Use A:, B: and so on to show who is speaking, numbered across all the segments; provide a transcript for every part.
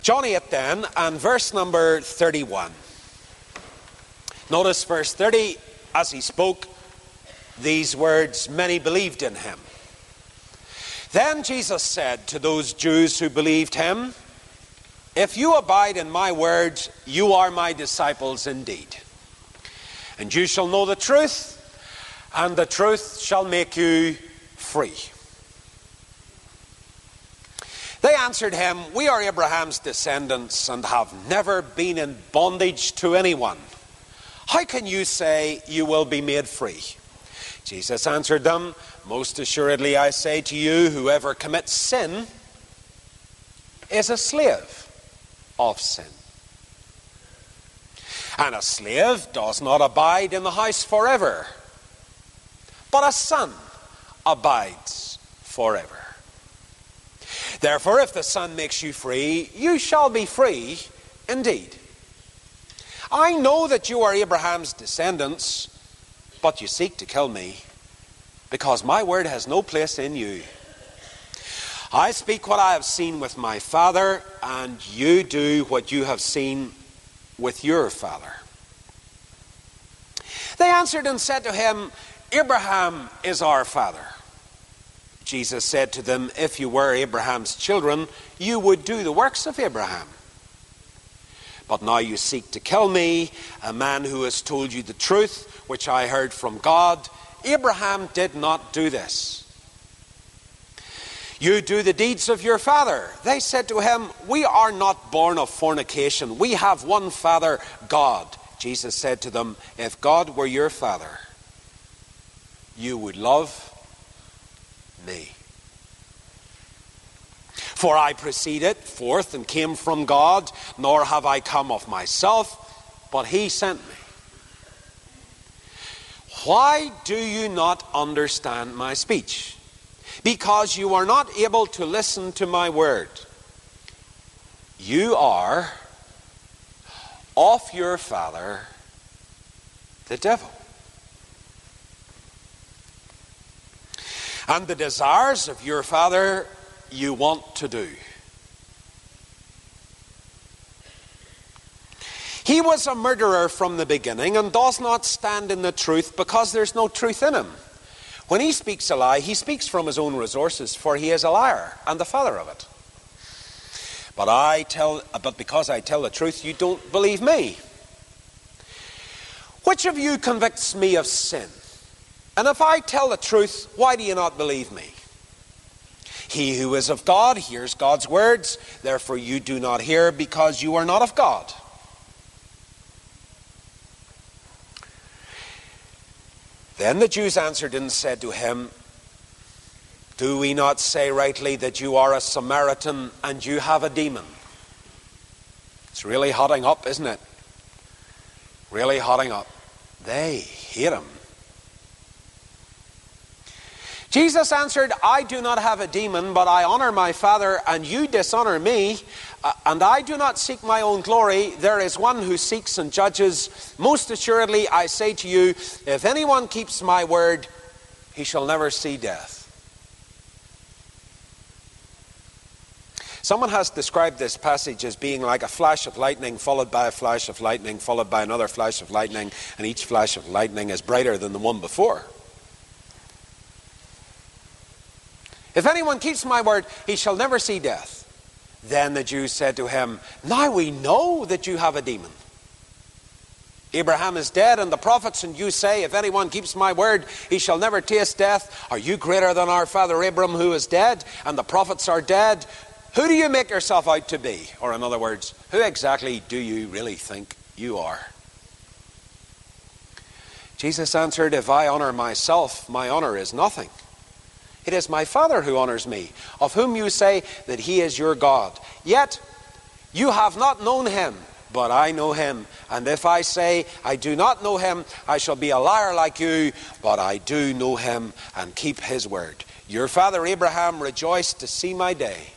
A: John 8 then, and verse number 31. Notice verse 30, as he spoke these words, many believed in him. Then Jesus said to those Jews who believed him, "If you abide in my word, you are my disciples indeed. And you shall know the truth, and the truth shall make you free." They answered him, "We are Abraham's descendants and have never been in bondage to anyone. How can you say you will be made free?" Jesus answered them, "Most assuredly I say to you, whoever commits sin is a slave of sin. And a slave does not abide in the house forever, but a son abides forever. Therefore, if the Son makes you free, you shall be free indeed. I know that you are Abraham's descendants, but you seek to kill me, because my word has no place in you. I speak what I have seen with my father, and you do what you have seen with your father." They answered and said to him, "Abraham is our father." Jesus said to them, "If you were Abraham's children, you would do the works of Abraham. But now you seek to kill me, a man who has told you the truth, which I heard from God. Abraham did not do this. You do the deeds of your father." They said to him, "We are not born of fornication. We have one Father, God." Jesus said to them, "If God were your father, you would love me. For I proceeded forth and came from God, nor have I come of myself, but he sent me. Why do you not understand my speech? Because you are not able to listen to my word. You are of your father, the devil, and the desires of your father you want to do. He was a murderer from the beginning and does not stand in the truth, because there's no truth in him. When he speaks a lie, he speaks from his own resources, for he is a liar and the father of it. But because I tell the truth, you don't believe me. Which of you convicts me of sin? And if I tell the truth, why do you not believe me? He who is of God hears God's words. Therefore you do not hear, because you are not of God. Then the Jews answered and said to him, "Do we not say rightly that you are a Samaritan and you have a demon?" It's really hotting up, isn't it? Really hotting up. They hate him. Jesus answered, "I do not have a demon, but I honor my Father, and you dishonor me. And I do not seek my own glory. There is one who seeks and judges. Most assuredly, I say to you, if anyone keeps my word, he shall never see death." Someone has described this passage as being like a flash of lightning, followed by a flash of lightning, followed by another flash of lightning, and each flash of lightning is brighter than the one before. If anyone keeps my word, he shall never see death. Then the Jews said to him, "Now we know that you have a demon. Abraham is dead, and the prophets, and you say, if anyone keeps my word, he shall never taste death. Are you greater than our father Abraham, who is dead, and the prophets are dead? Who do you make yourself out to be?" Or in other words, who exactly do you really think you are? Jesus answered, "If I honor myself, my honor is nothing. It is my Father who honors me, of whom you say that he is your God. Yet you have not known him, but I know him. And if I say I do not know him, I shall be a liar like you, but I do know him and keep his word. Your father Abraham rejoiced to see my day,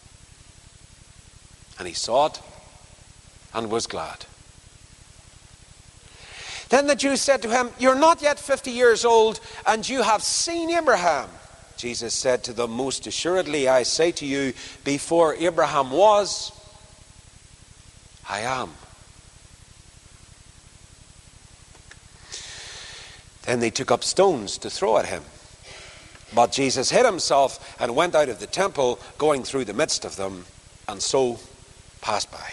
A: and he saw it and was glad." Then the Jews said to him, "You're not yet 50 years old, and you have seen Abraham." Jesus said to them, "Most assuredly I say to you, before Abraham was, I am. Then they took up stones to throw at him. But Jesus hid himself and went out of the temple, going through the midst of them, and so passed by.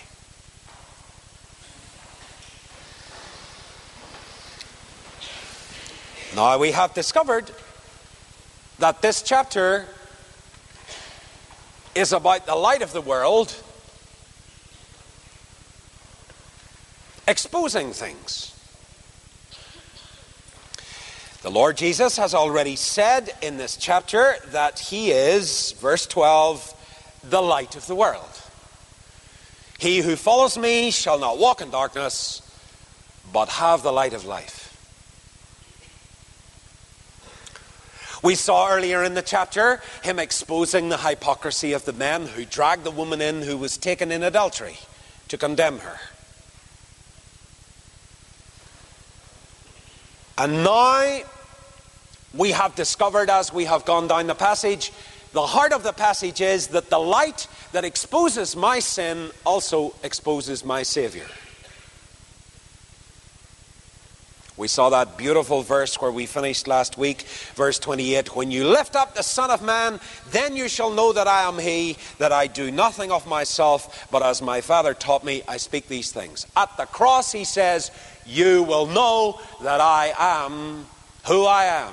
A: Now we have discovered that this chapter is about the light of the world exposing things. The Lord Jesus has already said in this chapter that he is, verse 12, the light of the world. He who follows me shall not walk in darkness, but have the light of life. We saw earlier in the chapter him exposing the hypocrisy of the men who dragged the woman in who was taken in adultery to condemn her. And now we have discovered, as we have gone down the passage, the heart of the passage is that the light that exposes my sin also exposes my Savior. We saw that beautiful verse where we finished last week, verse 28. When you lift up the Son of Man, then you shall know that I am he, that I do nothing of myself, but as my Father taught me, I speak these things. At the cross, he says, you will know that I am who I am.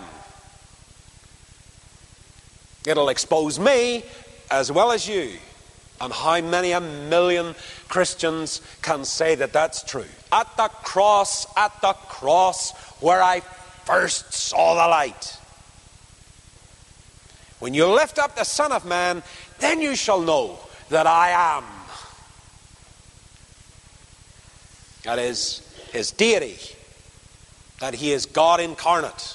A: It'll expose me as well as you. And how many a million Christians can say that that's true? At the cross, where I first saw the light. When you lift up the Son of Man, then you shall know that I am. That is his deity, that he is God incarnate.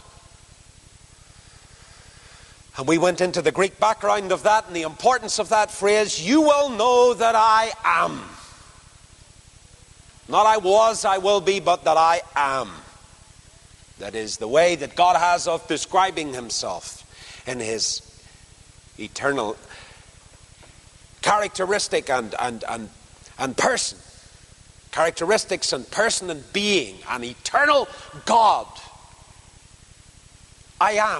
A: And we went into the Greek background of that and the importance of that phrase, you will know that I am. Not I was, I will be, but that I am. That is the way that God has of describing himself in his eternal characteristic and person. Characteristics and person and being. An eternal God. I am.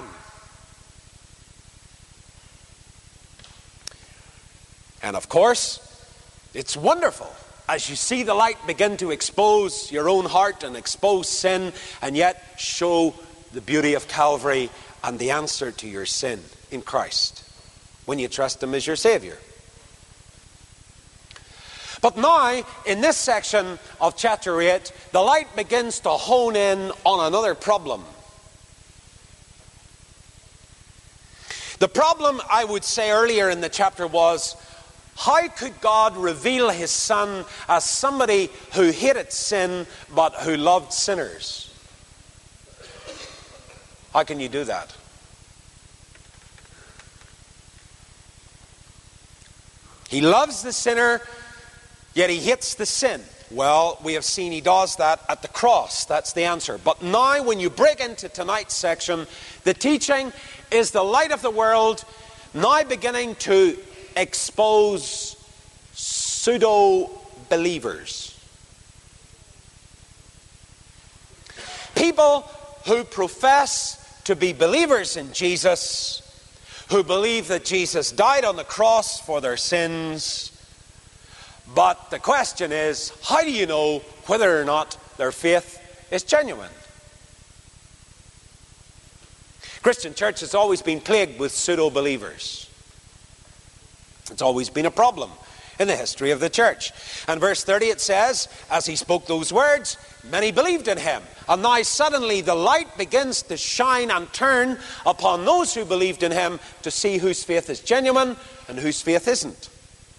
A: And of course, it's wonderful as you see the light begin to expose your own heart and expose sin and yet show the beauty of Calvary and the answer to your sin in Christ when you trust him as your Savior. But now, in this section of chapter 8, the light begins to hone in on another problem. The problem, I would say earlier in the chapter, was how could God reveal his Son as somebody who hated sin but who loved sinners? How can you do that? He loves the sinner, yet he hates the sin. Well, we have seen he does that at the cross. That's the answer. But now when you break into tonight's section, the teaching is the light of the world now beginning to expose pseudo-believers. People who profess to be believers in Jesus, who believe that Jesus died on the cross for their sins. But the question is, how do you know whether or not their faith is genuine? Christian church has always been plagued with pseudo-believers. It's always been a problem in the history of the church. And verse 30 it says, as he spoke those words, many believed in him. And now suddenly the light begins to shine and turn upon those who believed in him to see whose faith is genuine and whose faith isn't.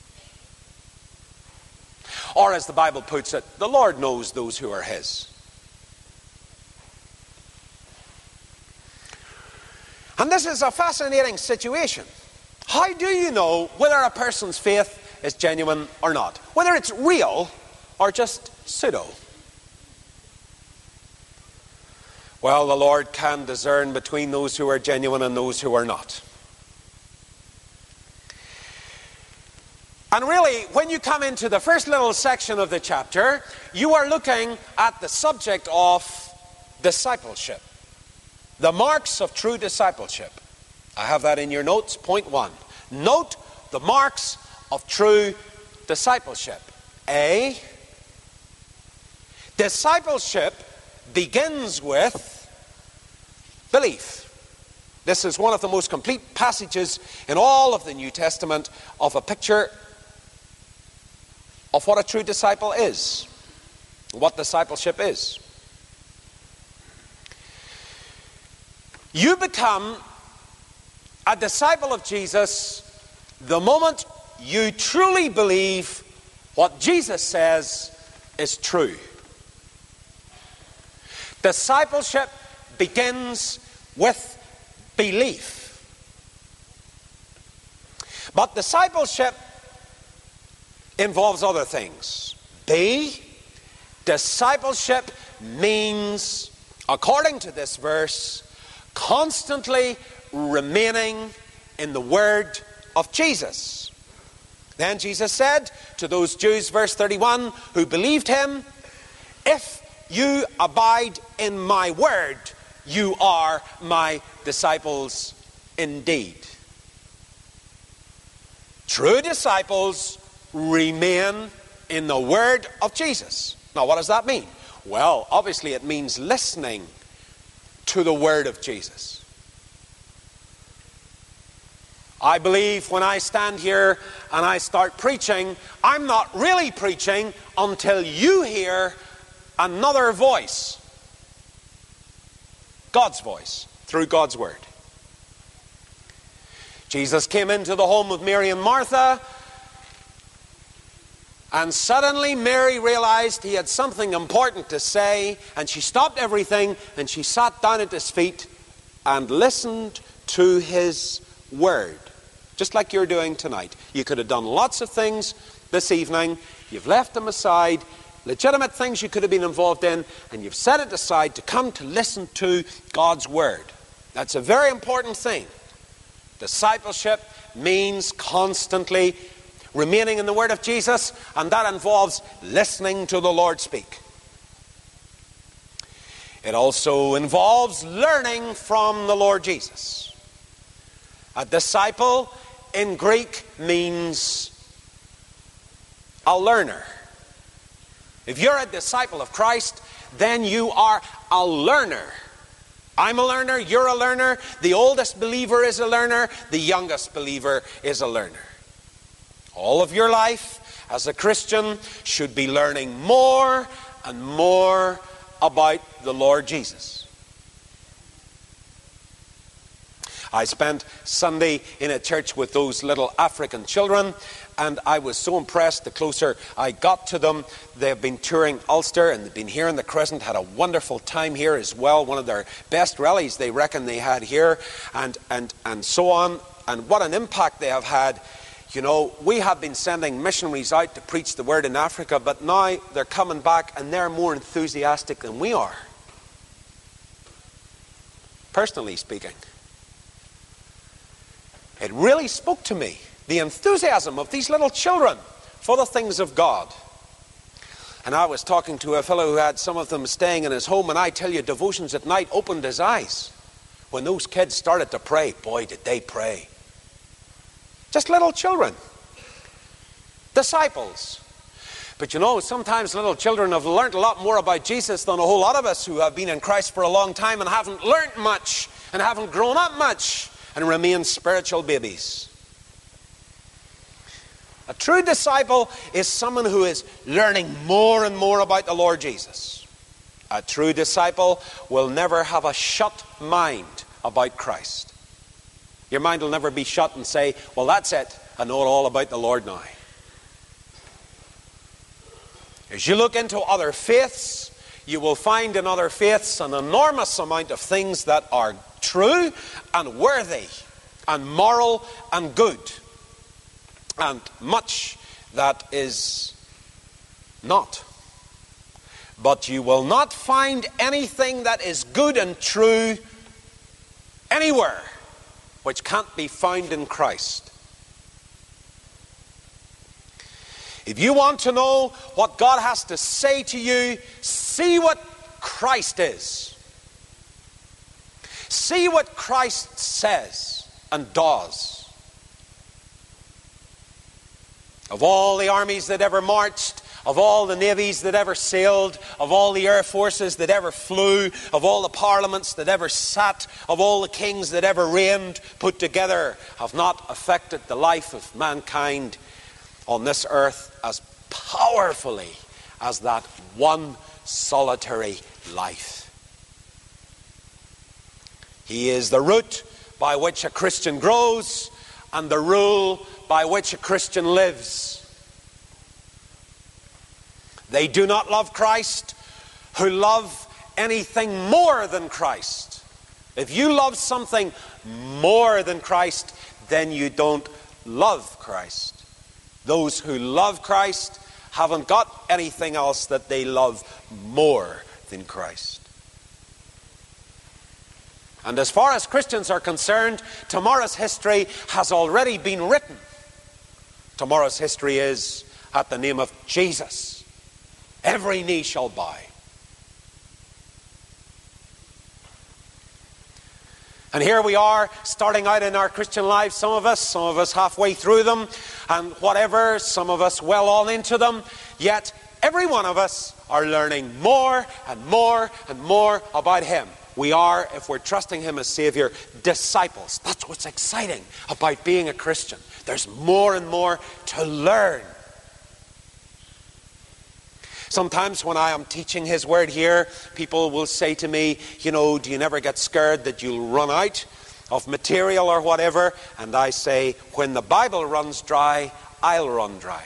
A: Or as the Bible puts it, the Lord knows those who are his. And this is a fascinating situation. How do you know whether a person's faith is genuine or not? Whether it's real or just pseudo? Well, the Lord can discern between those who are genuine and those who are not. And really, when you come into the first little section of the chapter, you are looking at the subject of discipleship. The marks of true discipleship. I have that in your notes, point 1. Note the marks of true discipleship. A, discipleship begins with belief. This is one of the most complete passages in all of the New Testament of a picture of what a true disciple is, what discipleship is. You become a disciple of Jesus the moment you truly believe what Jesus says is true. Discipleship begins with belief. But discipleship involves other things. B, discipleship means, according to this verse, constantly remaining in the word of Jesus. Then Jesus said to those Jews, verse 31, who believed him, "If you abide in my word, you are my disciples indeed." True disciples remain in the word of Jesus. Now, what does that mean? Well, obviously it means listening to the word of Jesus. I believe when I stand here and I start preaching, I'm not really preaching until you hear another voice. God's voice, through God's word. Jesus came into the home of Mary and Martha, and suddenly Mary realized he had something important to say, and she stopped everything and she sat down at his feet and listened to his word. Just like you're doing tonight. You could have done lots of things this evening. You've left them aside, legitimate things you could have been involved in, and you've set it aside to come to listen to God's word. That's a very important thing. Discipleship means constantly remaining in the word of Jesus, and that involves listening to the Lord speak. It also involves learning from the Lord Jesus. A disciple in Greek means a learner. If you're a disciple of Christ, then you are a learner. I'm a learner, you're a learner, the oldest believer is a learner, the youngest believer is a learner. All of your life as a Christian should be learning more and more about the Lord Jesus. I spent Sunday in a church with those little African children, and I was so impressed the closer I got to them. They've been touring Ulster, and they've been here in the Crescent, had a wonderful time here as well. One of their best rallies they reckon they had here, and so on. And what an impact they have had. You know, we have been sending missionaries out to preach the word in Africa, but now they're coming back and they're more enthusiastic than we are. Personally speaking. It really spoke to me, the enthusiasm of these little children for the things of God. And I was talking to a fellow who had some of them staying in his home, and I tell you, devotions at night opened his eyes. When those kids started to pray, boy, did they pray. Just little children. Disciples. But you know, sometimes little children have learned a lot more about Jesus than a whole lot of us who have been in Christ for a long time and haven't learned much and haven't grown up much and remain spiritual babies. A true disciple is someone who is learning more and more about the Lord Jesus. A true disciple will never have a shut mind about Christ. Your mind will never be shut and say, well, that's it. I know all about the Lord now. As you look into other faiths, you will find in other faiths an enormous amount of things that are true and worthy and moral and good. And much that is not. But you will not find anything that is good and true anywhere which can't be found in Christ. If you want to know what God has to say to you, see what Christ is. See what Christ says and does. Of all the armies that ever marched, of all the navies that ever sailed, of all the air forces that ever flew, of all the parliaments that ever sat, of all the kings that ever reigned, put together, have not affected the life of mankind on this earth as powerfully as that one solitary life. He is the root by which a Christian grows and the rule by which a Christian lives. They do not love Christ who love anything more than Christ. If you love something more than Christ, then you don't love Christ. Those who love Christ haven't got anything else that they love more than Christ. And as far as Christians are concerned, tomorrow's history has already been written. Tomorrow's history is at the name of Jesus. Every knee shall bow. And here we are, starting out in our Christian lives, some of us halfway through them, and whatever, some of us well on into them, yet every one of us are learning more and more and more about Him. We are, if we're trusting Him as Savior, disciples. That's what's exciting about being a Christian. There's more and more to learn. Sometimes when I am teaching His Word here, people will say to me, you know, do you never get scared that you'll run out of material or whatever? And I say, when the Bible runs dry, I'll run dry.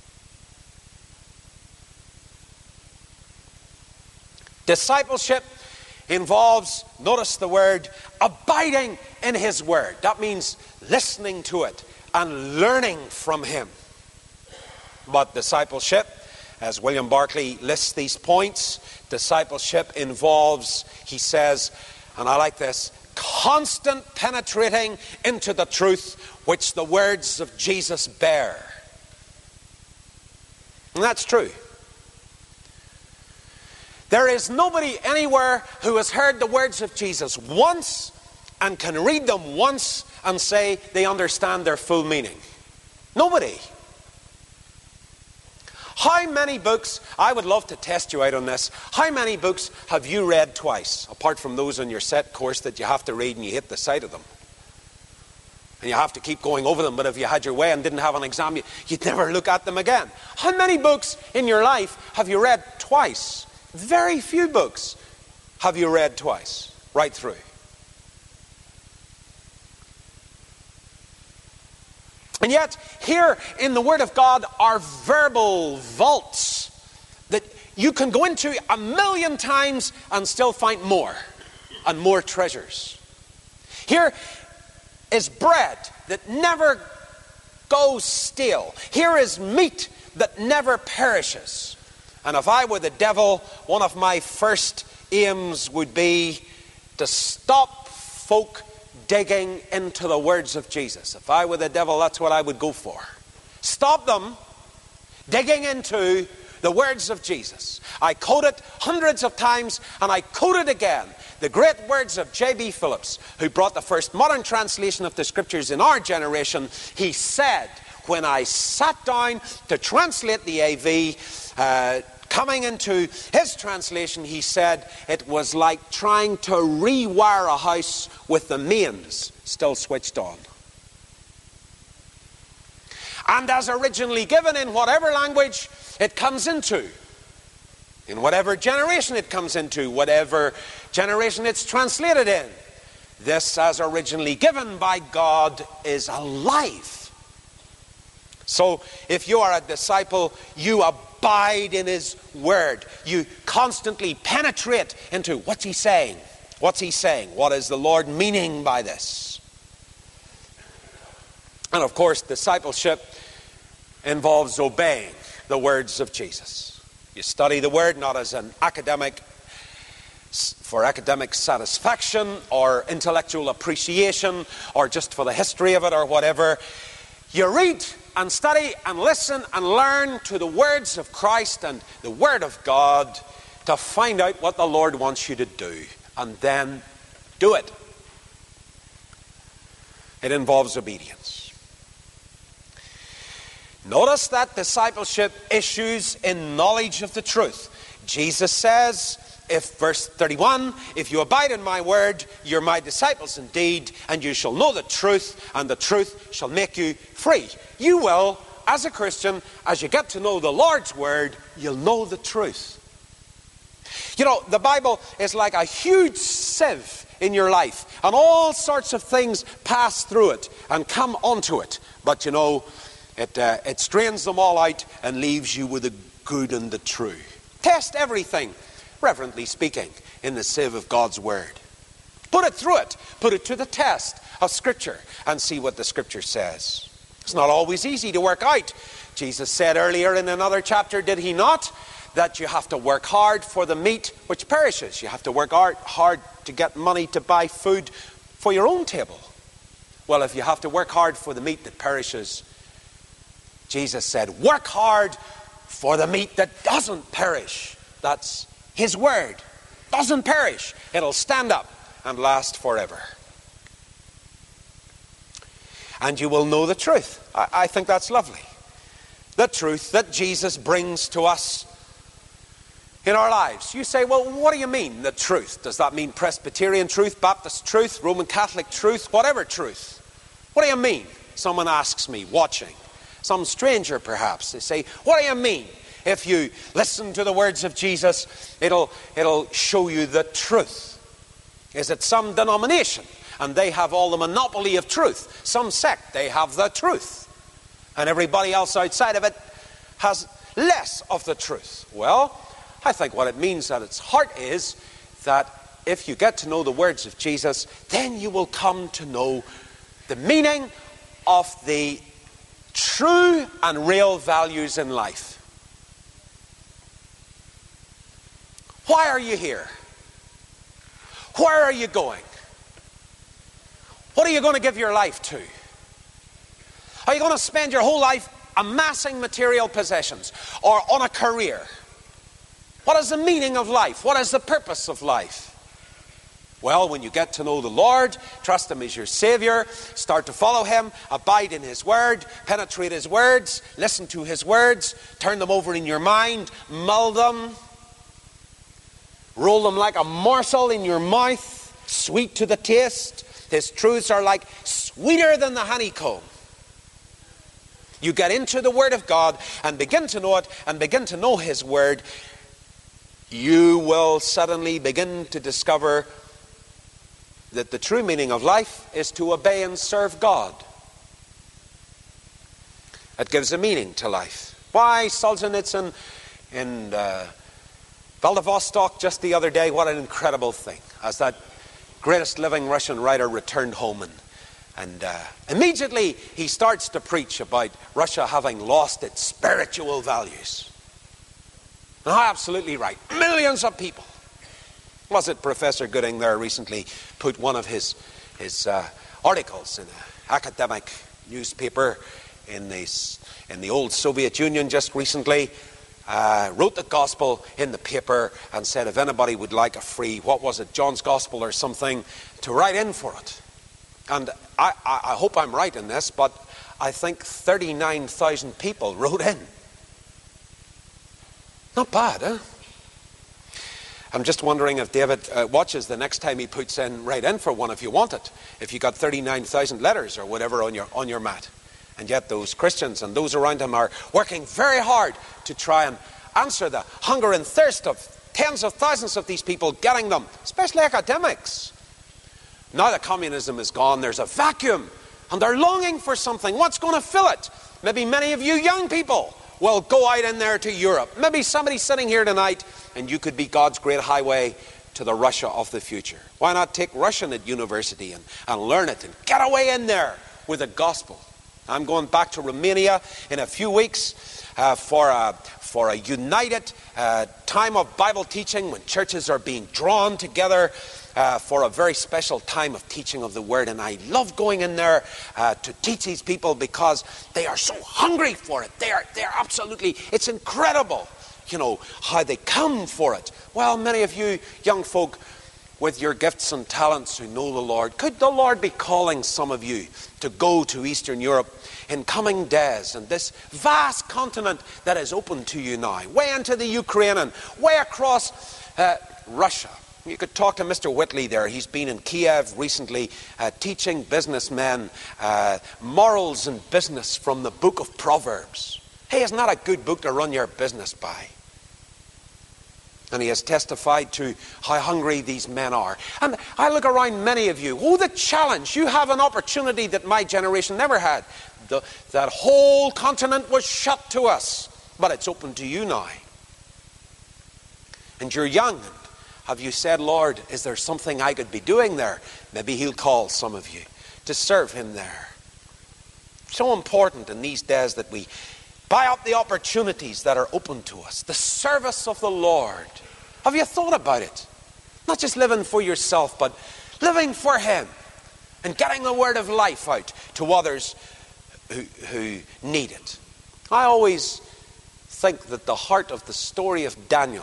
A: Discipleship involves, notice the word, abiding in His Word. That means listening to it and learning from Him. But discipleship, as William Barclay lists these points, discipleship involves, he says, and I like this, constant penetrating into the truth which the words of Jesus bear. And that's true. There is nobody anywhere who has heard the words of Jesus once and can read them once and say they understand their full meaning. Nobody. How many books, I would love to test you out on this, how many books have you read twice, apart from those on your set course that you have to read and you hit the sight of them? And you have to keep going over them, but if you had your way and didn't have an exam, you'd never look at them again. How many books in your life have you read twice? Very few books have you read twice, right through. And yet, here in the Word of God are verbal vaults that you can go into 1,000,000 times and still find more and more treasures. Here is bread that never goes stale. Here is meat that never perishes. And if I were the devil, one of my first aims would be to stop folk digging into the words of Jesus. If I were the devil, that's what I would go for. Stop them digging into the words of Jesus. I quote it hundreds of times, and I quote it again. The great words of J.B. Phillips, who brought the first modern translation of the Scriptures in our generation. He said, when I sat down to translate the AV, coming into his translation, he said it was like trying to rewire a house with the mains still switched on. And as originally given in whatever language it comes into, in whatever generation it comes into, whatever generation it's translated in, this as originally given by God is alive. So if you are a disciple, you abide in His Word. You constantly penetrate into what's He saying? What's He saying? What is the Lord meaning by this? And of course, discipleship involves obeying the words of Jesus. You study the Word not as an academic, for academic satisfaction or intellectual appreciation or just for the history of it or whatever. You read and study and listen and learn to the words of Christ and the Word of God to find out what the Lord wants you to do, and then do it. It involves obedience. Notice that discipleship issues in knowledge of the truth. Jesus says, verse 31, if you abide in my word, you're my disciples indeed, and you shall know the truth, and the truth shall make you free. You will, as a Christian, as you get to know the Lord's word, you'll know the truth. You know, the Bible is like a huge sieve in your life, and all sorts of things pass through it and come onto it. But you know, it strains them all out and leaves you with the good and the true. Test everything, reverently speaking, in the sieve of God's word. Put it through it. Put it to the test of Scripture and see what the Scripture says. It's not always easy to work out. Jesus said earlier in another chapter, did he not, that you have to work hard for the meat which perishes. You have to work hard to get money to buy food for your own table. Well, if you have to work hard for the meat that perishes, Jesus said, work hard for the meat that doesn't perish. That's his word. Doesn't perish. It'll stand up and last forever. And you will know the truth. I think that's lovely. The truth that Jesus brings to us in our lives. You say, well, what do you mean, the truth? Does that mean Presbyterian truth, Baptist truth, Roman Catholic truth, whatever truth? What do you mean? Someone asks me, watching. Some stranger perhaps. They say, what do you mean? If you listen to the words of Jesus, it'll show you the truth. Is it some denomination and they have all the monopoly of truth? Some sect, they have the truth. And everybody else outside of it has less of the truth. Well, I think what it means at its heart is that if you get to know the words of Jesus, then you will come to know the meaning of the true and real values in life. Why are you here? Where are you going? What are you going to give your life to? Are you going to spend your whole life amassing material possessions or on a career? What is the meaning of life? What is the purpose of life? Well, when you get to know the Lord, trust him as your Savior, start to follow him, abide in his word, penetrate his words, listen to his words, turn them over in your mind, mull them, roll them like a morsel in your mouth, sweet to the taste. His truths are like sweeter than the honeycomb. You get into the word of God and begin to know it and begin to know his word, you will suddenly begin to discover that the true meaning of life is to obey and serve God. It gives a meaning to life. Why Solzhenitsyn in Vladivostok just the other day, what an incredible thing. As that greatest living Russian writer returned home and immediately he starts to preach about Russia having lost its spiritual values. No, absolutely right. Millions of people. Was it Professor Gooding there recently put one of his articles in an academic newspaper in the old Soviet Union just recently, wrote the gospel in the paper and said if anybody would like a free, what was it, John's Gospel or something, to write in for it. And I hope I'm right in this, but I think 39,000 people wrote in. Not bad, huh? I'm just wondering if David watches the next time he puts in, write in for one if you want it. If you got 39,000 letters or whatever on your mat. And yet those Christians and those around him are working very hard to try and answer the hunger and thirst of tens of thousands of these people, getting them, especially academics. Now that communism is gone, there's a vacuum. And they're longing for something. What's going to fill it? Maybe many of you young people will go out in there to Europe. Maybe somebody sitting here tonight and you could be God's great highway to the Russia of the future. Why not take Russian at university and learn it and get away in there with the gospel? I'm going back to Romania in a few weeks for a united time of Bible teaching when churches are being drawn together for a very special time of teaching of the Word. And I love going in there to teach these people because they are so hungry for it. They're absolutely, it's incredible, how they come for it. Well, many of you young folk with your gifts and talents who know the Lord, could the Lord be calling some of you to go to Eastern Europe in coming days, and this vast continent that is open to you now, way into the Ukraine and way across Russia. You could talk to Mr. Whitley there. He's been in Kiev recently teaching businessmen morals and business from the book of Proverbs. Hey, isn't that a good book to run your business by? And he has testified to how hungry these men are. And I look around many of you. Oh, the challenge. You have an opportunity that my generation never had. That whole continent was shut to us. But it's open to you now. And you're young. Have you said, Lord, is there something I could be doing there? Maybe he'll call some of you to serve him there. So important in these days that we buy up the opportunities that are open to us. The service of the Lord. Have you thought about it? Not just living for yourself, but living for him. And getting the word of life out to others who need it. I always think that the heart of the story of Daniel,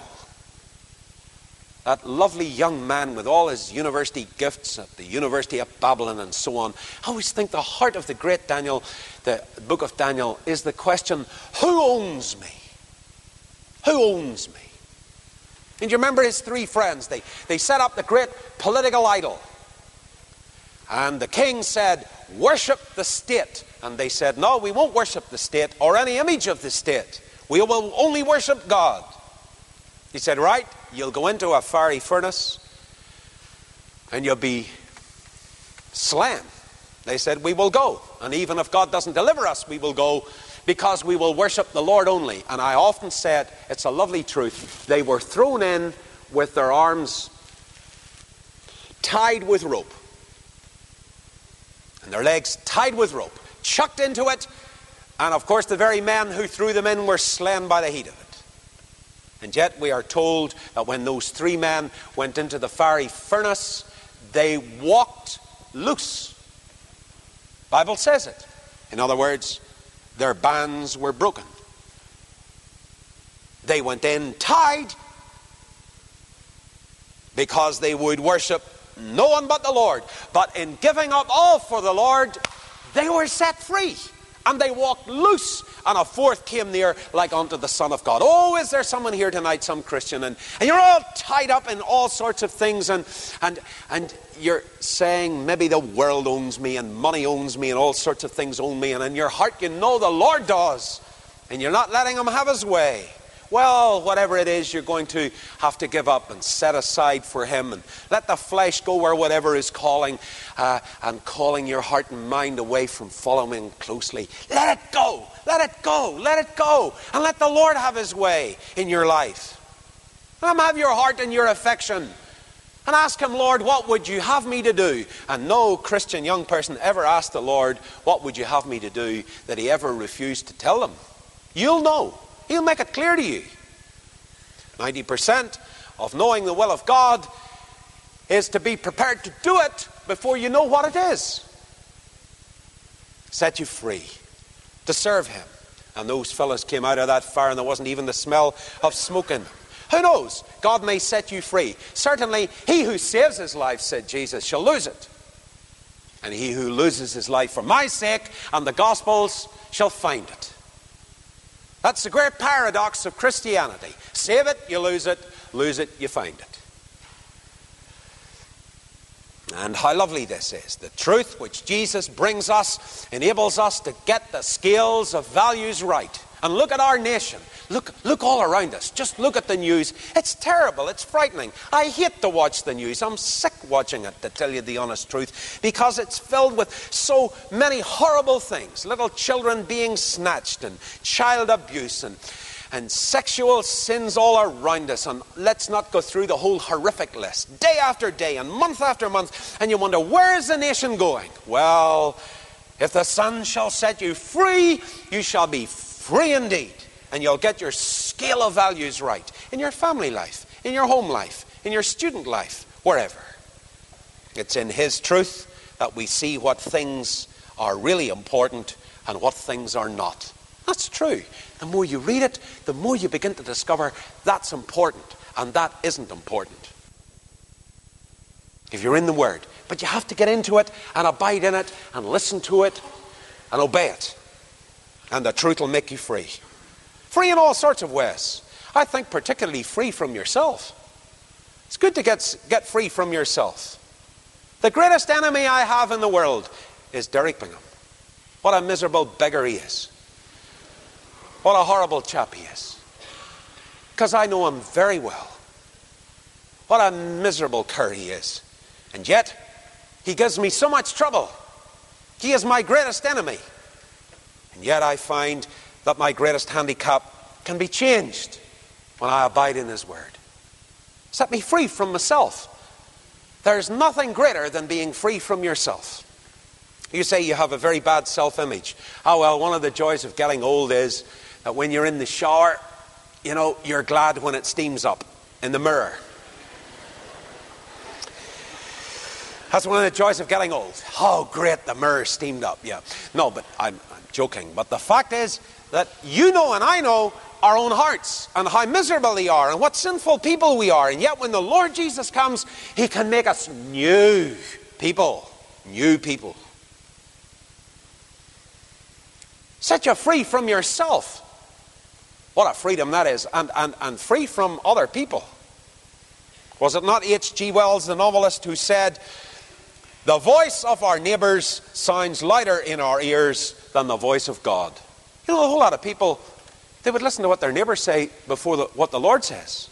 A: that lovely young man with all his university gifts at the University of Babylon and so on, I always think the heart of the great Daniel, the book of Daniel, is the question, who owns me? Who owns me? And you remember his three friends, they set up the great political idol. And the king said, worship the state. And they said, no, we won't worship the state or any image of the state. We will only worship God. He said, right, you'll go into a fiery furnace and you'll be slain. They said, we will go. And even if God doesn't deliver us, we will go because we will worship the Lord only. And I often said, it's a lovely truth, they were thrown in with their arms tied with rope. And their legs tied with rope, chucked into it. And of course the very men who threw them in were slain by the heat of it. And yet we are told that when those three men went into the fiery furnace, they walked loose. The Bible says it. In other words, their bands were broken. They went in tied because they would worship no one but the Lord. But in giving up all for the Lord, they were set free. And they walked loose, and a fourth came near like unto the Son of God. Oh, is there someone here tonight, some Christian, and you're all tied up in all sorts of things, and you're saying, maybe the world owns me, and money owns me, and all sorts of things own me, and in your heart you know the Lord does, and you're not letting him have his way. Well, whatever it is, you're going to have to give up and set aside for him and let the flesh go where whatever is calling and calling your heart and mind away from following closely. Let it go. Let it go. Let it go. And let the Lord have his way in your life. Let him have your heart and your affection. And ask him, Lord, what would you have me to do? And no Christian young person ever asked the Lord, what would you have me to do, that he ever refused to tell them. You'll know. He'll make it clear to you. 90% of knowing the will of God is to be prepared to do it before you know what it is. Set you free to serve him. And those fellows came out of that fire and there wasn't even the smell of smoke in them. Who knows? God may set you free. Certainly, he who saves his life, said Jesus, shall lose it. And he who loses his life for my sake and the gospel's shall find it. That's the great paradox of Christianity. Save it, you lose it. Lose it, you find it. And how lovely this is. The truth which Jesus brings us enables us to get the scales of values right. And look at our nation. Look all around us. Just look at the news. It's terrible. It's frightening. I hate to watch the news. I'm sick watching it, to tell you the honest truth, because it's filled with so many horrible things. Little children being snatched, and child abuse, and sexual sins all around us. And let's not go through the whole horrific list, day after day and month after month. And you wonder, where is the nation going? Well, if the Son shall set you free, you shall be free indeed. and you'll get your scale of values right in your family life, in your home life, in your student life, wherever. It's in His truth that we see what things are really important and what things are not. That's true. The more you read it, the more you begin to discover that's important and that isn't important. If you're in the Word. But you have to get into it and abide in it and listen to it and obey it. And the truth will make you free. Free in all sorts of ways. I think particularly free from yourself. It's good to get free from yourself. The greatest enemy I have in the world is Derek Bingham. What a miserable beggar he is. What a horrible chap he is. Because I know him very well. What a miserable cur he is. And yet, he gives me so much trouble. He is my greatest enemy. And yet I find that my greatest handicap can be changed when I abide in His Word. Set me free from myself. There's nothing greater than being free from yourself. You say you have a very bad self-image. Oh well, one of the joys of getting old is that when you're in the shower, you're glad when it steams up in the mirror. That's one of the joys of getting old. Oh, great, the mirror steamed up. Yeah. No, but I'm joking. But the fact is that you know and I know our own hearts and how miserable they are and what sinful people we are. And yet when the Lord Jesus comes, He can make us new people. New people. Set you free from yourself. What a freedom that is. And free from other people. Was it not H.G. Wells, the novelist, who said, "The voice of our neighbours sounds louder in our ears than the voice of God." A whole lot of people, they would listen to what their neighbours say before what the Lord says.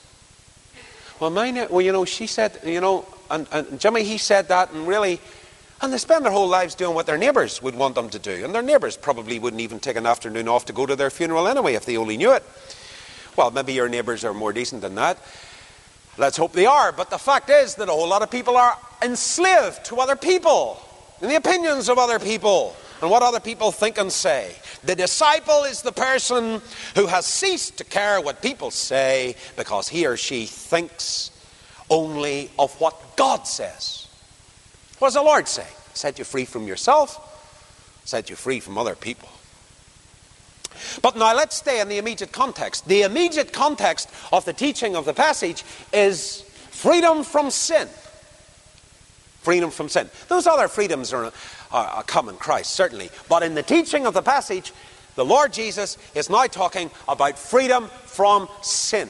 A: She said, and Jimmy, he said that, and they spend their whole lives doing what their neighbours would want them to do. And their neighbours probably wouldn't even take an afternoon off to go to their funeral anyway, if they only knew it. Well, maybe your neighbours are more decent than that. Let's hope they are. But the fact is that a whole lot of people are enslaved to other people and the opinions of other people and what other people think and say. The disciple is the person who has ceased to care what people say because he or she thinks only of what God says. What does the Lord say? Set you free from yourself, set you free from other people. But now let's stay in the immediate context. The immediate context of the teaching of the passage is freedom from sin. Freedom from sin. Those other freedoms are come in Christ, certainly. But in the teaching of the passage, the Lord Jesus is now talking about freedom from sin.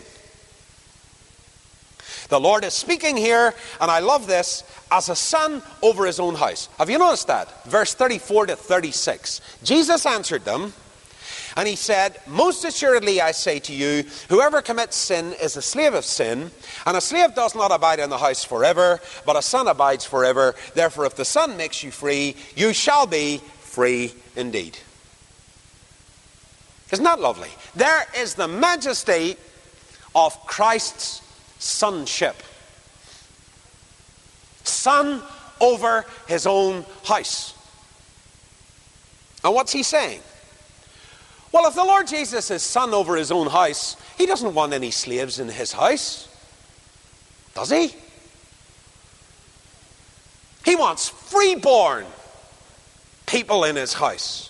A: The Lord is speaking here, and I love this, as a son over his own house. Have you noticed that? Verse 34 to 36. Jesus answered them, and he said, "Most assuredly I say to you, whoever commits sin is a slave of sin, and a slave does not abide in the house forever, but a son abides forever. Therefore, if the Son makes you free, you shall be free indeed." Isn't that lovely? There is the majesty of Christ's sonship. Son over his own house. And what's he saying? Well, if the Lord Jesus is son over his own house, he doesn't want any slaves in his house. Does he? He wants freeborn people in his house.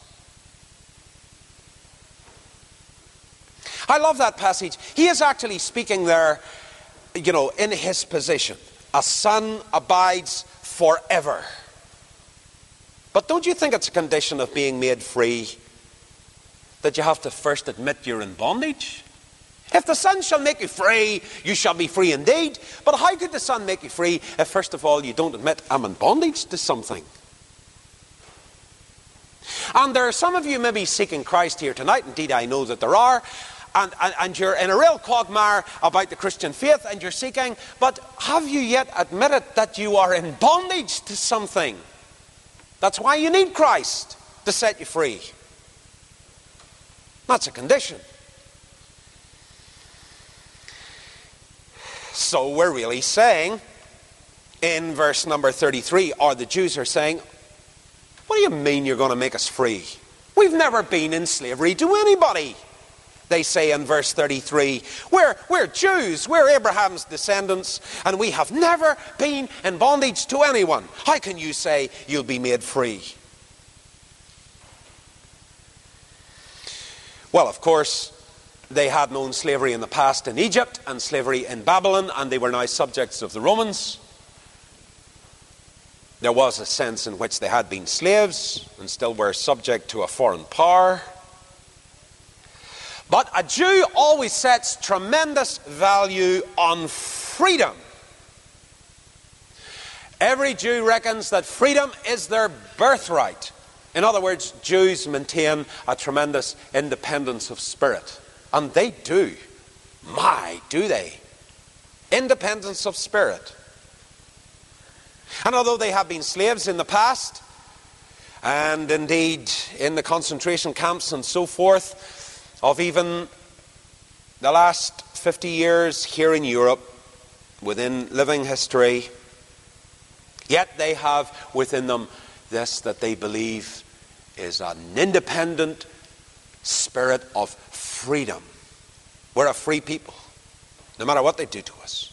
A: I love that passage. He is actually speaking there, in his position. A son abides forever. But don't you think it's a condition of being made free that you have to first admit you're in bondage? If the Son shall make you free, you shall be free indeed. But how could the Son make you free if first of all you don't admit I'm in bondage to something? And there are some of you maybe seeking Christ here tonight. Indeed, I know that there are. And you're in a real quagmire about the Christian faith and you're seeking. But have you yet admitted that you are in bondage to something? That's why you need Christ to set you free. That's a condition. So we're really saying, in verse number 33, or the Jews are saying, what do you mean you're going to make us free? We've never been in slavery to anybody. they say in verse 33, we're Jews, we're Abraham's descendants, and we have never been in bondage to anyone. How can you say you'll be made free? Well, of course, they had known slavery in the past in Egypt and slavery in Babylon, and they were now subjects of the Romans. There was a sense in which they had been slaves and still were subject to a foreign power. But a Jew always sets tremendous value on freedom. Every Jew reckons that freedom is their birthright. In other words, Jews maintain a tremendous independence of spirit. And they do. My, do they. Independence of spirit. And although they have been slaves in the past, and indeed in the concentration camps and so forth, of even the last 50 years here in Europe, within living history, yet they have within them this that they believe is an independent spirit of freedom. We're a free people, no matter what they do to us.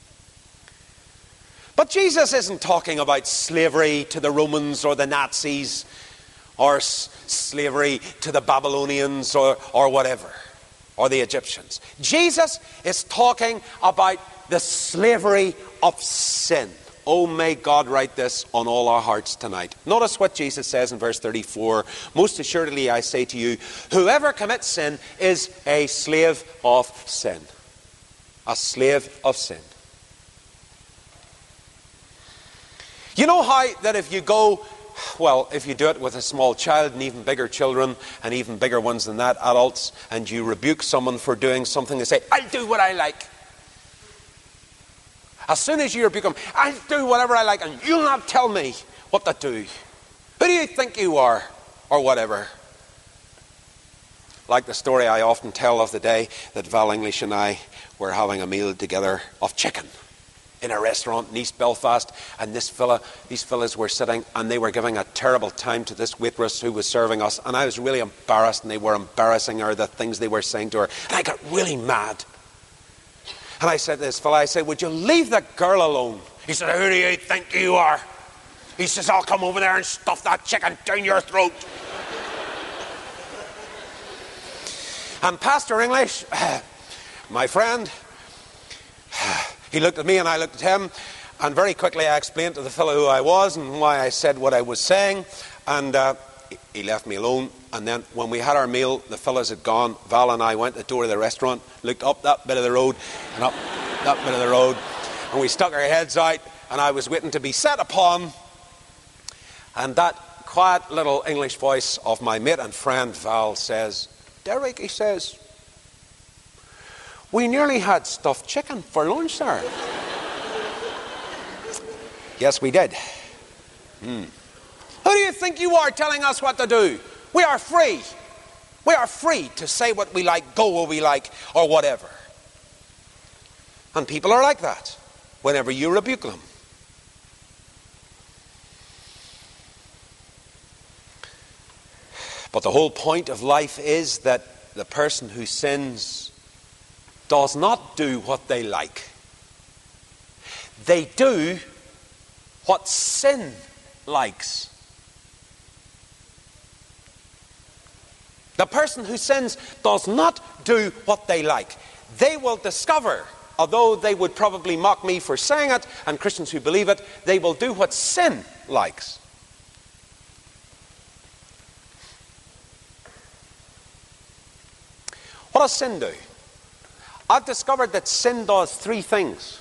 A: But Jesus isn't talking about slavery to the Romans or the Nazis or slavery to the Babylonians or whatever, or the Egyptians. Jesus is talking about the slavery of sin. Oh, may God write this on all our hearts tonight. Notice what Jesus says in verse 34. Most assuredly I say to you, whoever commits sin is a slave of sin. A slave of sin. You know how that if you go, well, if you do it with a small child and even bigger children and even bigger ones than that, adults, and you rebuke someone for doing something, they say, I'll do what I like. As soon as you rebuke them, I'll do whatever I like and you'll not tell me what to do. Who do you think you are? Or whatever. Like the story I often tell of the day that Val English and I were having a meal together of chicken in a restaurant in East Belfast, and these fellas were sitting and they were giving a terrible time to this waitress who was serving us, and I was really embarrassed, and they were embarrassing her, the things they were saying to her, and I got really mad. And I said to this fella, I said, would you leave that girl alone? He said, who do you think you are? He says, I'll come over there and stuff that chicken down your throat. And Pastor English, my friend, he looked at me and I looked at him, and very quickly I explained to the fellow who I was and why I said what I was saying, and he left me alone. And then when we had our meal, the fellas had gone. Val and I went to the door of the restaurant, looked up that bit of the road and up that bit of the road, and we stuck our heads out, and I was waiting to be set upon. And that quiet little English voice of my mate and friend Val says, Derek, he says, we nearly had stuffed chicken for lunch, sir. Yes, we did. Who do you think you are telling us what to do? We are free. We are free to say what we like, go where we like, or whatever. And people are like that whenever you rebuke them. But the whole point of life is that the person who sins does not do what they like. They do what sin likes. The person who sins does not do what they like. They will discover, although they would probably mock me for saying it, and Christians who believe it, they will do what sin likes. What does sin do? I've discovered that sin does three things.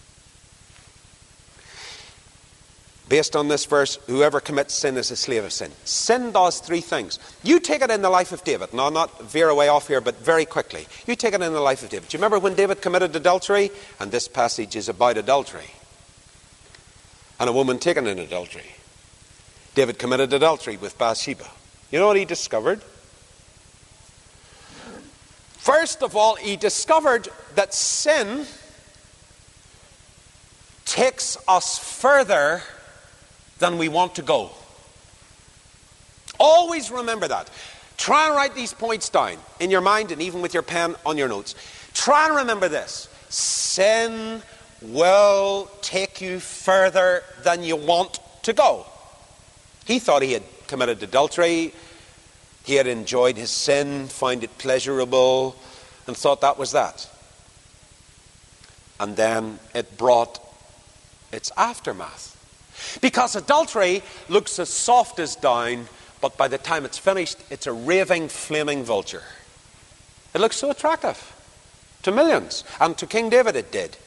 A: Based on this verse, whoever commits sin is a slave of sin. Sin does three things. You take it in the life of David. Now, not veer away off here, but very quickly. You take it in the life of David. Do you remember when David committed adultery? And this passage is about adultery. And a woman taken in adultery. David committed adultery with Bathsheba. You know what he discovered? First of all, he discovered that sin takes us further than we want to go. Always remember that. Try and write these points down in your mind and even with your pen on your notes. Try and remember this. Sin will take you further than you want to go. He thought he had committed adultery. He had enjoyed his sin, found it pleasurable, and thought that was that. And then it brought its aftermath. Because adultery looks as soft as down, but by the time it's finished, it's a raving, flaming vulture. It looks so attractive to millions, and to King David it did.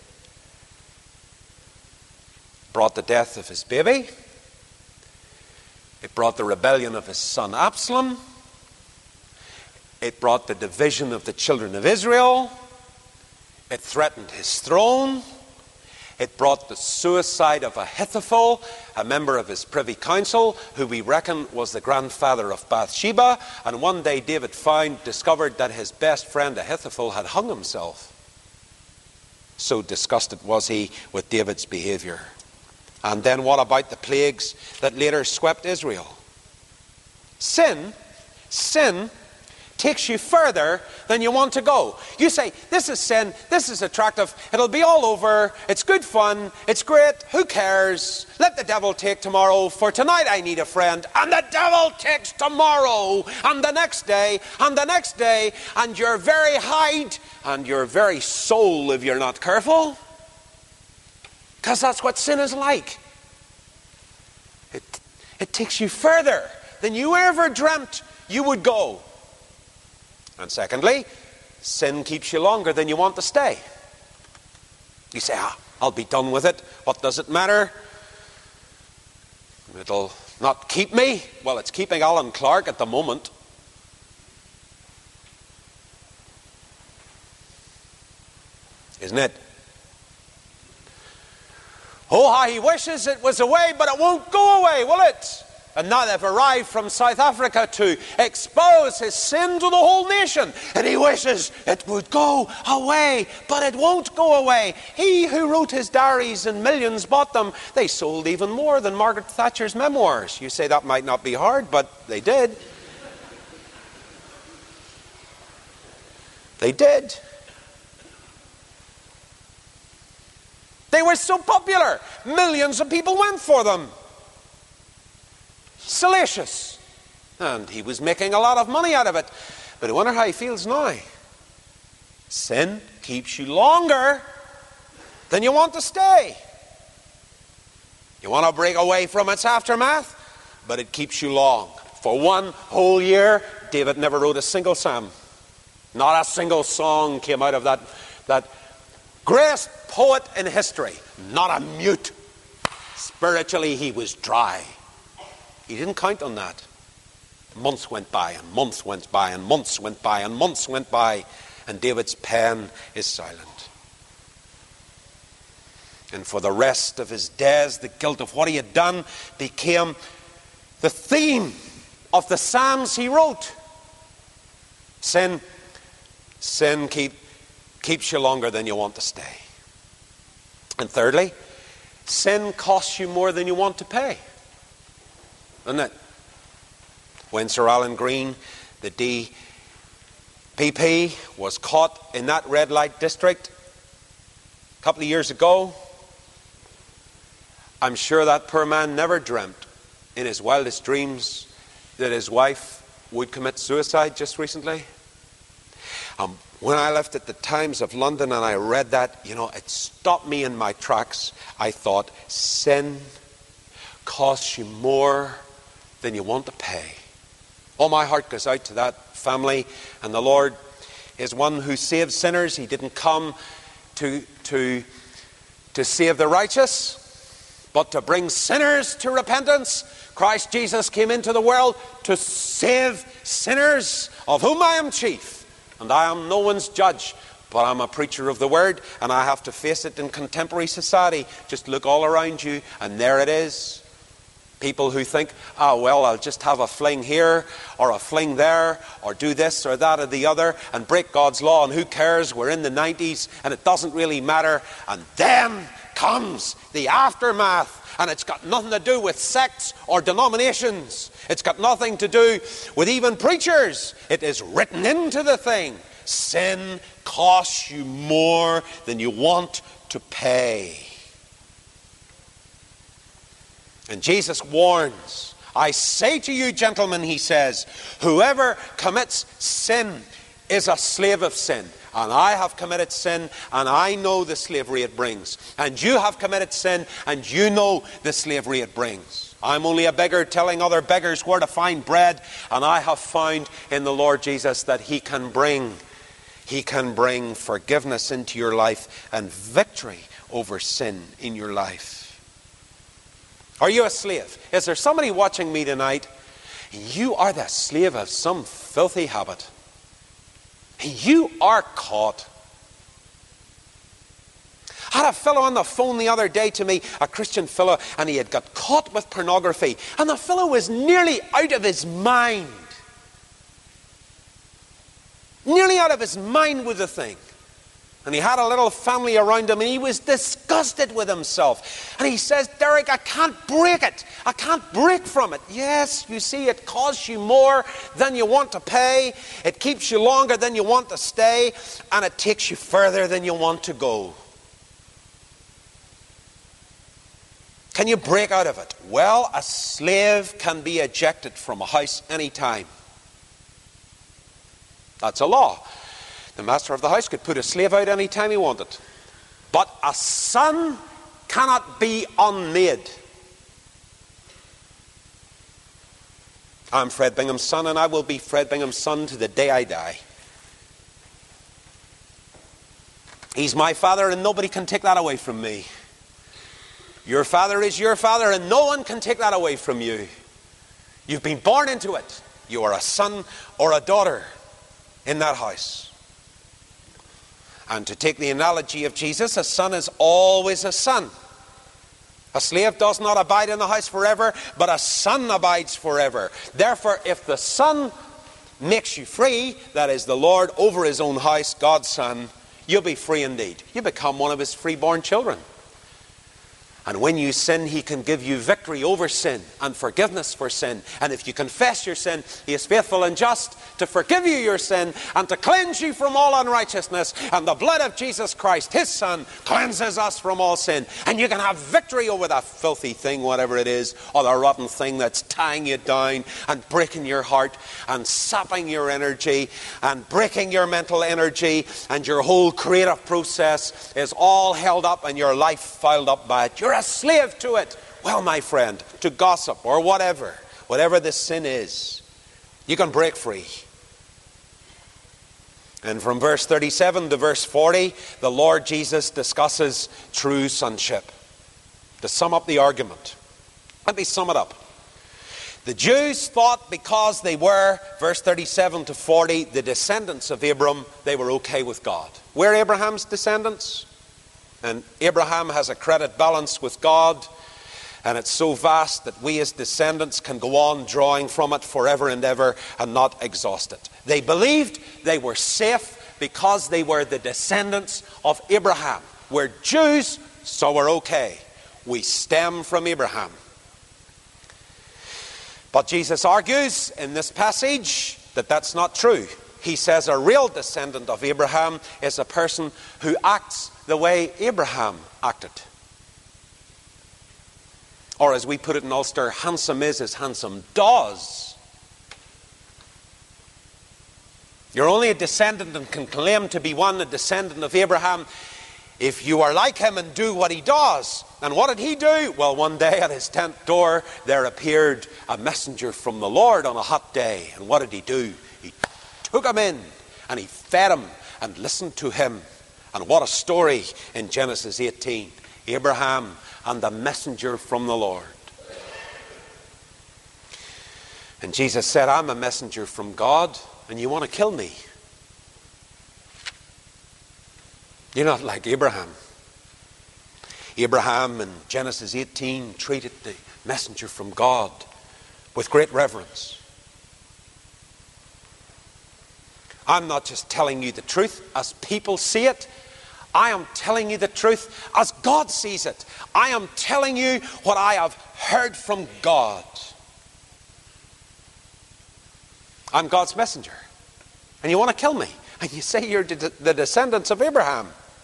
A: Brought the death of his baby. It brought the rebellion of his son Absalom. It brought the division of the children of Israel. It threatened his throne. It brought the suicide of Ahithophel, a member of his privy council, who we reckon was the grandfather of Bathsheba. And one day David discovered that his best friend Ahithophel had hung himself. So disgusted was he with David's behavior. And then what about the plagues that later swept Israel? Sin takes you further than you want to go. You say, this is sin, this is attractive, it'll be all over, it's good fun, it's great, who cares? Let the devil take tomorrow, for tonight I need a friend. And the devil takes tomorrow, and the next day, and the next day, and your very hide, and your very soul if you're not careful. Because that's what sin is like. It takes you further than you ever dreamt you would go. And secondly, sin keeps you longer than you want to stay. You say, I'll be done with it. What does it matter? It'll not keep me. Well, it's keeping Alan Clark at the moment. Isn't it? Oh, how he wishes it was away, but it won't go away, will it? And now they've arrived from South Africa to expose his sin to the whole nation. And he wishes it would go away, but it won't go away. He who wrote his diaries and millions bought them, they sold even more than Margaret Thatcher's memoirs. You say that might not be hard, but they did. They did. They were so popular. Millions of people went for them. Salacious. And he was making a lot of money out of it. But I wonder how he feels now. Sin keeps you longer than you want to stay. You want to break away from its aftermath, but it keeps you long. For one whole year, David never wrote a single psalm. Not a single song came out of that greatest poet in history. Not a mute. Spiritually, he was dry. He didn't count on that. Months went by, and months went by, and months went by, and months went by, and David's pen is silent. And for the rest of his days, the guilt of what he had done became the theme of the Psalms he wrote. Sin keeps you longer than you want to stay. And thirdly, sin costs you more than you want to pay. Isn't it? When Sir Alan Green, the DPP, was caught in that red light district a couple of years ago, I'm sure that poor man never dreamt in his wildest dreams that his wife would commit suicide just recently. When I left at the Times of London and I read that, it stopped me in my tracks. I thought, sin costs you more than you want to pay. All my heart goes out to that family, and the Lord is one who saves sinners. He didn't come to save the righteous, but to bring sinners to repentance. Christ Jesus came into the world to save sinners, of whom I am chief. And I am no one's judge, but I'm a preacher of the word, and I have to face it in contemporary society. Just look all around you, and there it is. People who think, I'll just have a fling here, or a fling there, or do this or that or the other, and break God's law, and who cares? We're in the 90s, and it doesn't really matter. And then comes the aftermath. And it's got nothing to do with sects or denominations. It's got nothing to do with even preachers. It is written into the thing. Sin costs you more than you want to pay. And Jesus warns, I say to you, gentlemen, he says, whoever commits sin is a slave of sin. And I have committed sin, and I know the slavery it brings. And you have committed sin, and you know the slavery it brings. I'm only a beggar telling other beggars where to find bread, and I have found in the Lord Jesus that He can bring forgiveness into your life and victory over sin in your life. Are you a slave? Is there somebody watching me tonight? You are the slave of some filthy habit. You are caught. I had a fellow on the phone the other day to me, a Christian fellow, and he had got caught with pornography. And the fellow was nearly out of his mind. Nearly out of his mind with the thing. And he had a little family around him, and he was disgusted with himself. And he says, Derek, I can't break it. I can't break from it. Yes, you see, it costs you more than you want to pay. It keeps you longer than you want to stay. And it takes you further than you want to go. Can you break out of it? Well, a slave can be ejected from a house any time. That's a law. The master of the house could put a slave out any time he wanted. But a son cannot be unmade. I'm Fred Bingham's son, and I will be Fred Bingham's son to the day I die. He's my father, and nobody can take that away from me. Your father is your father, and no one can take that away from you. You've been born into it. You are a son or a daughter in that house. And to take the analogy of Jesus, a son is always a son. A slave does not abide in the house forever, but a son abides forever. Therefore, if the Son makes you free, that is the Lord over His own house, God's Son, you'll be free indeed. You become one of His freeborn children. And when you sin, He can give you victory over sin and forgiveness for sin. And if you confess your sin, He is faithful and just to forgive you your sin and to cleanse you from all unrighteousness. And the blood of Jesus Christ, His Son, cleanses us from all sin. And you can have victory over that filthy thing, whatever it is, or the rotten thing that's tying you down and breaking your heart and sapping your energy and breaking your mental energy, and your whole creative process is all held up and your life fouled up by it. You're a slave to it. Well, my friend, to gossip or whatever the sin is, you can break free. And from verse 37 to verse 40, the Lord Jesus discusses true sonship. To sum up the argument, let me sum it up. The Jews thought because they were, verse 37 to 40, the descendants of Abram, they were okay with God. We're Abraham's descendants. And Abraham has a credit balance with God, and it's so vast that we as descendants can go on drawing from it forever and ever and not exhaust it. They believed they were safe because they were the descendants of Abraham. We're Jews, so we're okay. We stem from Abraham. But Jesus argues in this passage that that's not true. He says a real descendant of Abraham is a person who acts the way Abraham acted. Or as we put it in Ulster, handsome is as handsome does. You're only a descendant and can claim to be a descendant of Abraham if you are like him and do what he does. And what did he do? Well, one day at his tent door there appeared a messenger from the Lord on a hot day. And what did he do? He took him in and he fed him and listened to him. And what a story in Genesis 18. Abraham and the messenger from the Lord. And Jesus said, I'm a messenger from God, and you want to kill me. You're not like Abraham. Abraham in Genesis 18 treated the messenger from God with great reverence. I'm not just telling you the truth as people see it. I am telling you the truth as God sees it. I am telling you what I have heard from God. I'm God's messenger. And you want to kill me. And you say you're the descendants of Abraham.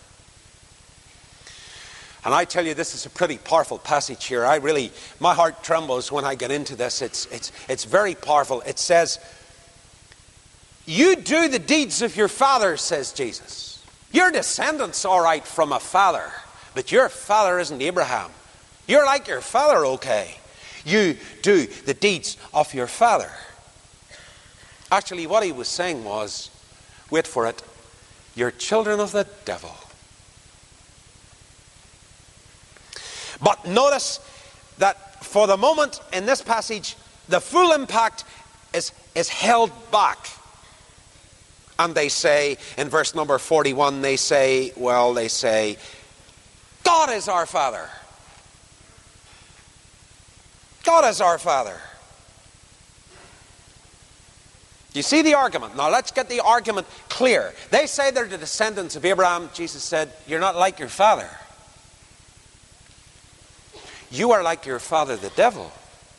A: And I tell you, this is a pretty powerful passage here. My heart trembles when I get into this. It's very powerful. It says, you do the deeds of your father, says Jesus. Your descendants, all right, from a father. But your father isn't Abraham. You're like your father, okay. You do the deeds of your father. Actually, what he was saying was, wait for it, you're children of the devil. But notice that for the moment in this passage, the full impact is held back. And they say, in verse number 41, they say, God is our Father. God is our Father. You see the argument? Now let's get the argument clear. They say they're the descendants of Abraham. Jesus said, you're not like your father. You are like your father, the devil.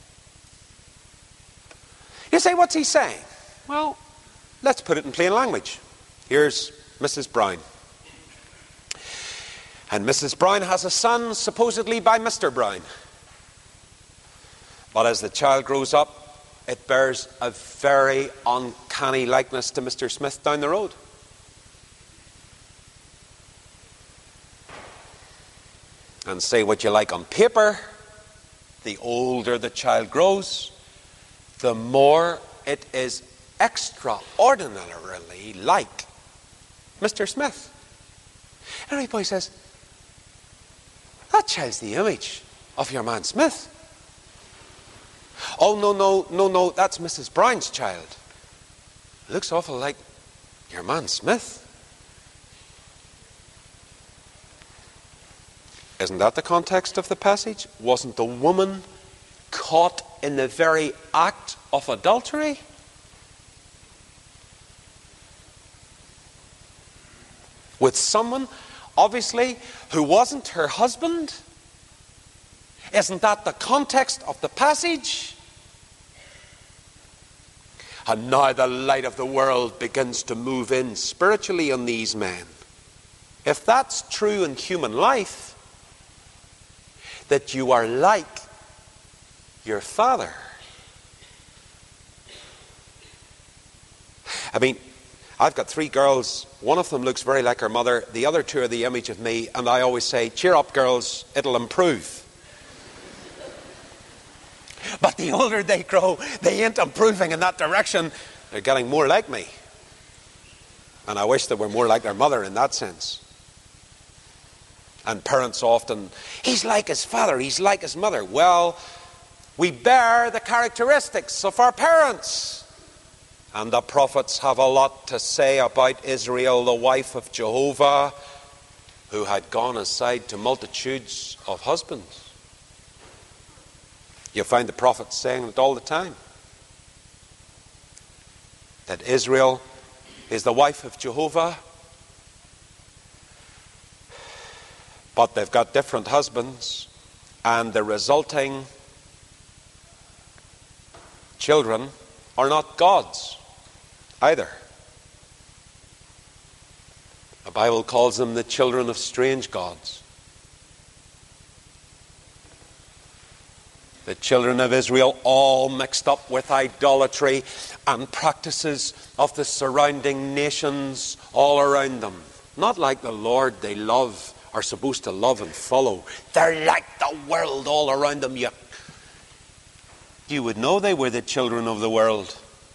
A: You say, what's he saying? Well, let's put it in plain language. Here's Mrs. Brown. And Mrs. Brown has a son, supposedly by Mr. Brown. But as the child grows up, it bears a very uncanny likeness to Mr. Smith down the road. And say what you like on paper, the older the child grows, the more it is extraordinarily like Mr. Smith. And everybody says, that child's the image of your man Smith. Oh, no, that's Mrs. Brown's child. Looks awful like your man Smith. Isn't that the context of the passage? Wasn't the woman caught in the very act of adultery? With someone, obviously, who wasn't her husband? Isn't that the context of the passage? And now the light of the world begins to move in spiritually on these men. If that's true in human life, that you are like your father. I mean, I've got 3 girls. One of them looks very like her mother. The other 2 are the image of me. And I always say, cheer up, girls, it'll improve. But the older they grow, they ain't improving in that direction. They're getting more like me. And I wish they were more like their mother in that sense. And parents often, he's like his father, he's like his mother. Well, we bear the characteristics of our parents. And the prophets have a lot to say about Israel, the wife of Jehovah, who had gone aside to multitudes of husbands. You find the prophets saying it all the time. That Israel is the wife of Jehovah, but they've got different husbands, and the resulting children are not God's either. The Bible calls them the children of strange gods. The children of Israel all mixed up with idolatry and practices of the surrounding nations all around them. Not like the Lord they love, are supposed to love and follow. They're like the world all around them. You would know they were the children of the world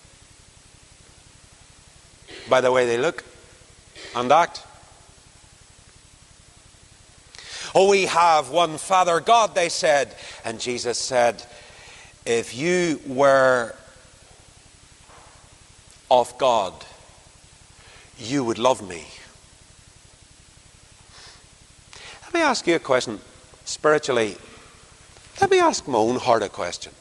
A: by the way they look and act. Oh, we have one Father God, they said. And Jesus said, if you were of God, you would love me. Let me ask you a question spiritually. Let me ask my own heart a question.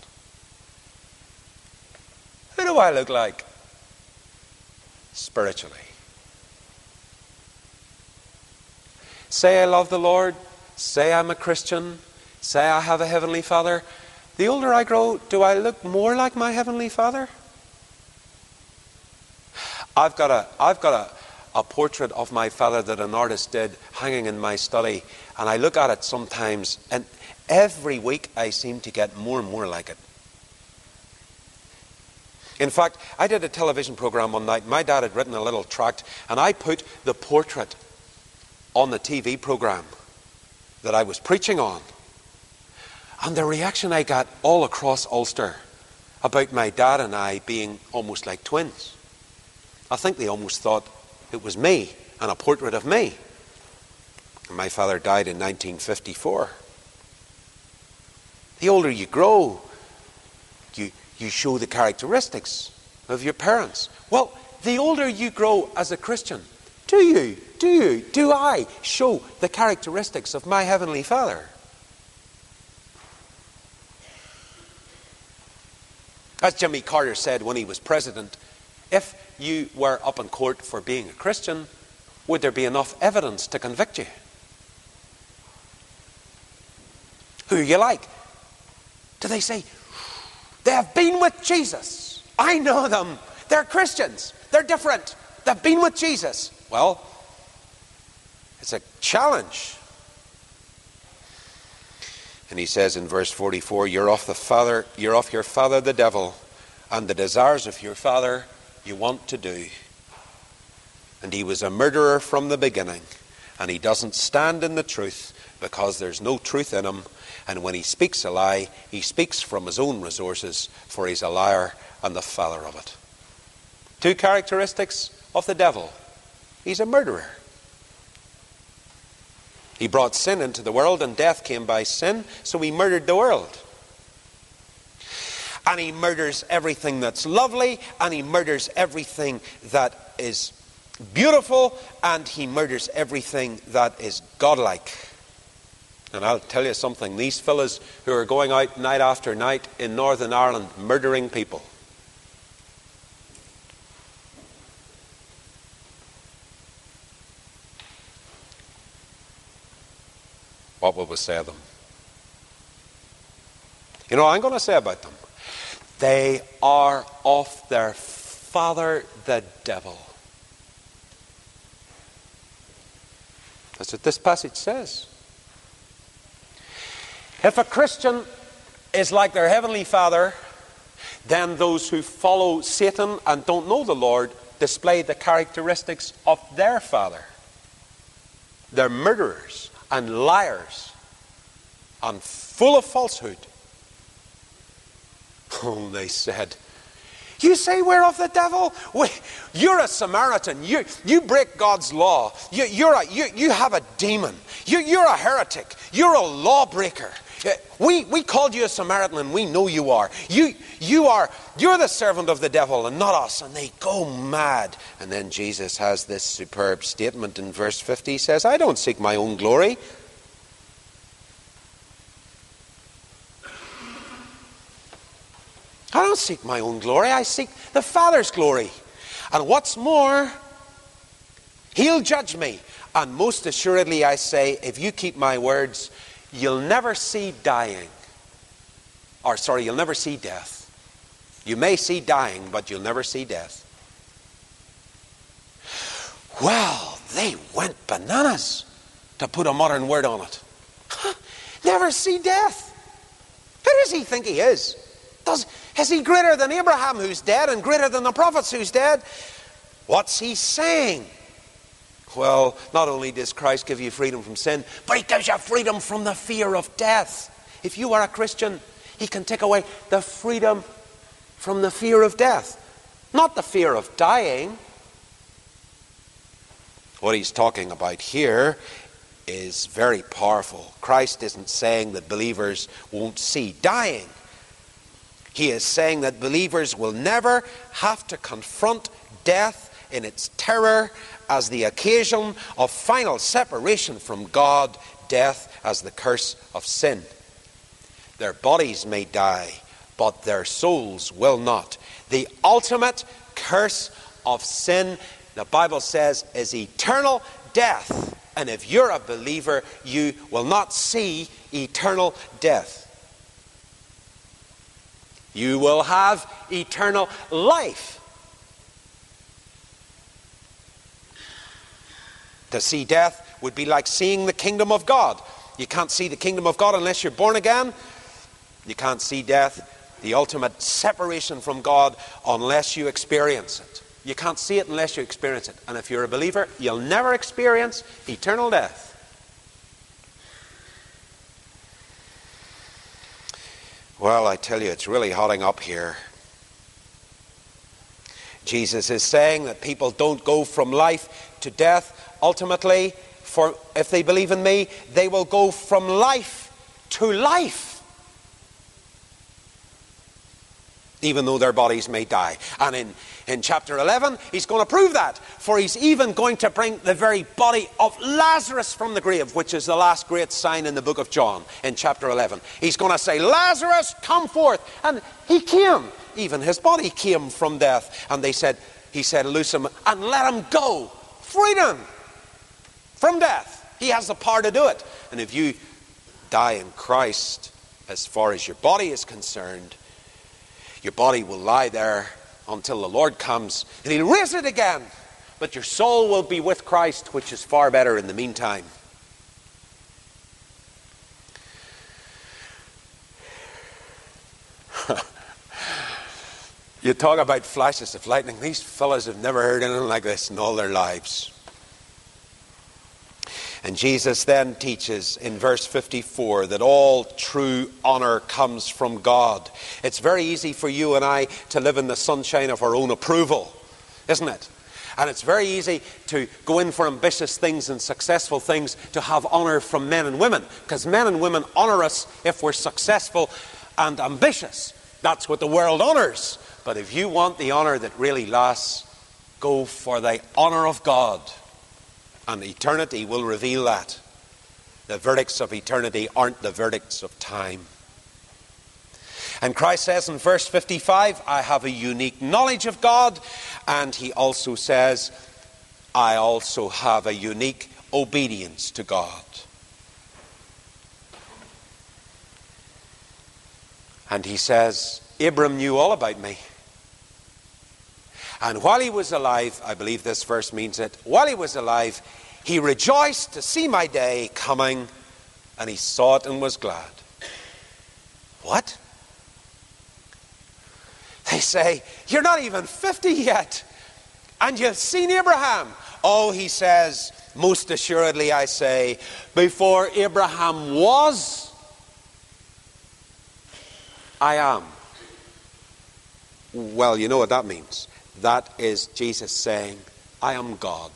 A: Who do I look like spiritually? say I love the Lord, say I'm a Christian, say I have a Heavenly Father, the older I grow, do I look more like my Heavenly Father? I've got a portrait of my father that an artist did hanging in my study, and I look at it sometimes, and every week I seem to get more and more like it. In fact, I did a television program one night. My dad had written a little tract, and I put the portrait on the TV program that I was preaching on. And the reaction I got all across Ulster about my dad and I being almost like twins. I think they almost thought it was me and a portrait of me. And my father died in 1954. The older you grow, you show the characteristics of your parents. Well, the older you grow as a Christian, do I show the characteristics of my Heavenly Father? As Jimmy Carter said when he was president, if you were up in court for being a Christian, would there be enough evidence to convict you? Who are you like? Do they say, they have been with Jesus? I know them. They're Christians. They're different. They've been with Jesus. Well, it's a challenge. And he says in verse 44, you're off your father the devil, and the desires of your father you want to do. And he was a murderer from the beginning, and he doesn't stand in the truth because there's no truth in him. And when he speaks a lie, he speaks from his own resources, for he's a liar and the father of it. Two characteristics of the devil. He's a murderer. He brought sin into the world, and death came by sin, so he murdered the world. And he murders everything that's lovely, and he murders everything that is beautiful, and he murders everything that is godlike. And I'll tell you something, these fellas who are going out night after night in Northern Ireland murdering people, what will we say of them? You know what I'm going to say about them? They are of their father the devil. That's what this passage says. If a Christian is like their Heavenly Father, then those who follow Satan and don't know the Lord display the characteristics of their father. They're murderers and liars and full of falsehood. Oh, they said, you say we're of the devil? You're a Samaritan. You break God's law. You have a demon. You're a heretic. You're a lawbreaker. We called you a Samaritan, and we know you are. You're the servant of the devil and not us. And they go mad. And then Jesus has this superb statement in verse 50. He says, I don't seek my own glory. I don't seek my own glory. I seek the Father's glory. And what's more, He'll judge me. And most assuredly I say, if you keep my words, you'll never see dying. You'll never see death. You may see dying, but you'll never see death. Well, they went bananas, to put a modern word on it. Never see death. Who does he think he is? Is he greater than Abraham, who's dead, and greater than the prophets, who's dead? What's he saying? Well, not only does Christ give you freedom from sin, but he gives you freedom from the fear of death. If you are a Christian, he can take away the freedom from the fear of death, not the fear of dying. What he's talking about here is very powerful. Christ isn't saying that believers won't see dying. He is saying that believers will never have to confront death in its terror as the occasion of final separation from God, death as the curse of sin. Their bodies may die, but their souls will not. The ultimate curse of sin, the Bible says, is eternal death. And if you're a believer, you will not see eternal death. You will have eternal life. To see death would be like seeing the kingdom of God. You can't see the kingdom of God unless you're born again. You can't see death, the ultimate separation from God, unless you experience it. You can't see it unless you experience it. And if you're a believer, you'll never experience eternal death. Well, I tell you, it's really hotting up here. Jesus is saying that people don't go from life to death. Ultimately, for if they believe in me, they will go from life to life, even though their bodies may die. And in chapter 11, he's going to prove that. For he's even going to bring the very body of Lazarus from the grave, which is the last great sign in the book of John, in chapter 11. He's going to say, Lazarus, come forth. And he came. Even his body came from death. And he said, loose him and let him go. Freedom from death. He has the power to do it. And if you die in Christ, as far as your body is concerned, your body will lie there until the Lord comes and he'll raise it again. But your soul will be with Christ, which is far better in the meantime. You talk about flashes of lightning. These fellas have never heard anything like this in all their lives. And Jesus then teaches in verse 54 that all true honor comes from God. It's very easy for you and I to live in the sunshine of our own approval, isn't it? And it's very easy to go in for ambitious things and successful things to have honor from men and women, because men and women honor us if we're successful and ambitious. That's what the world honors. But if you want the honor that really lasts, go for the honor of God. And eternity will reveal that. The verdicts of eternity aren't the verdicts of time. And Christ says in verse 55, I have a unique knowledge of God. And he also says, I also have a unique obedience to God. And he says, Abram knew all about me. And while he was alive, I believe this verse means it, while he was alive, he rejoiced to see my day coming, and he saw it and was glad. What? They say, you're not even 50 yet, and you've seen Abraham. Oh, he says, most assuredly I say, before Abraham was, I am. Well, you know what that means. That is Jesus saying, I am God.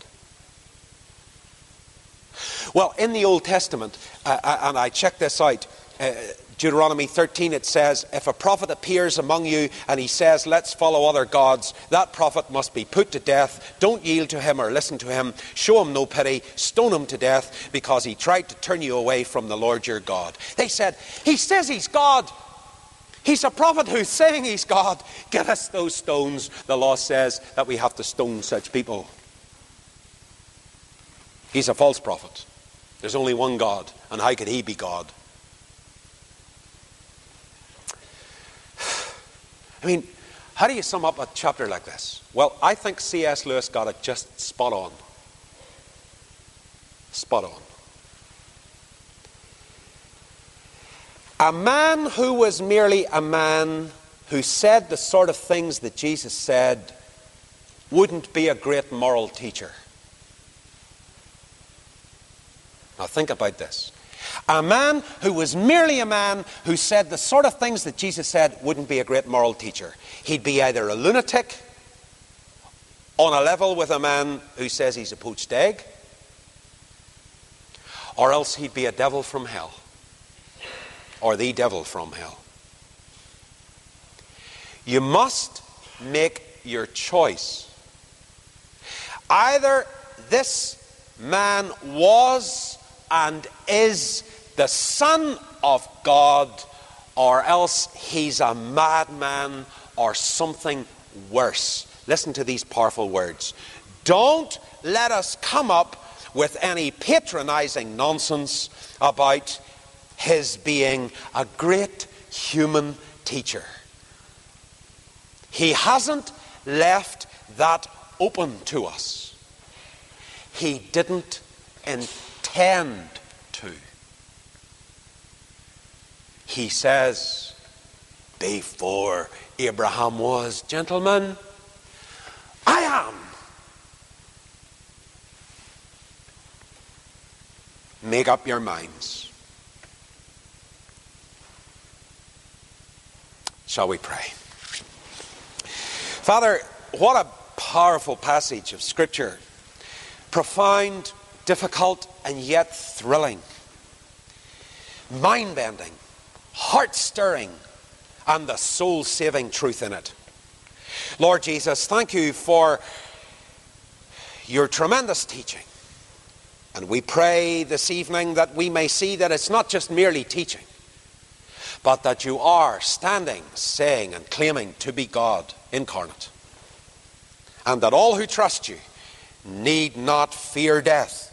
A: Well, in the Old Testament, and I checked this out, Deuteronomy 13, it says, if a prophet appears among you and he says, let's follow other gods, that prophet must be put to death. Don't yield to him or listen to him. Show him no pity. Stone him to death because he tried to turn you away from the Lord your God. They said, he says he's God. He's a prophet who's saying he's God. Give us those stones. The law says that we have to stone such people. He's a false prophet. There's only one God. And how could he be God? I mean, how do you sum up a chapter like this? Well, I think C.S. Lewis got it just spot on. Spot on. A man who was merely a man who said the sort of things that Jesus said wouldn't be a great moral teacher. Now think about this. A man who was merely a man who said the sort of things that Jesus said wouldn't be a great moral teacher. He'd be either a lunatic on a level with a man who says he's a poached egg, or else he'd be a devil from hell, or the devil from hell. You must make your choice. Either this man was and is the Son of God, or else he's a madman or something worse. Listen to these powerful words. Don't let us come up with any patronizing nonsense about his being a great human teacher. He hasn't left that open to us. He didn't intend to. He says, before Abraham was, gentlemen, I am. Make up your minds. Shall we pray? Father, what a powerful passage of Scripture. Profound, difficult, and yet thrilling. Mind-bending, heart-stirring, and the soul-saving truth in it. Lord Jesus, thank you for your tremendous teaching. And we pray this evening that we may see that it's not just merely teaching, but that you are standing, saying, and claiming to be God incarnate. And that all who trust you need not fear death.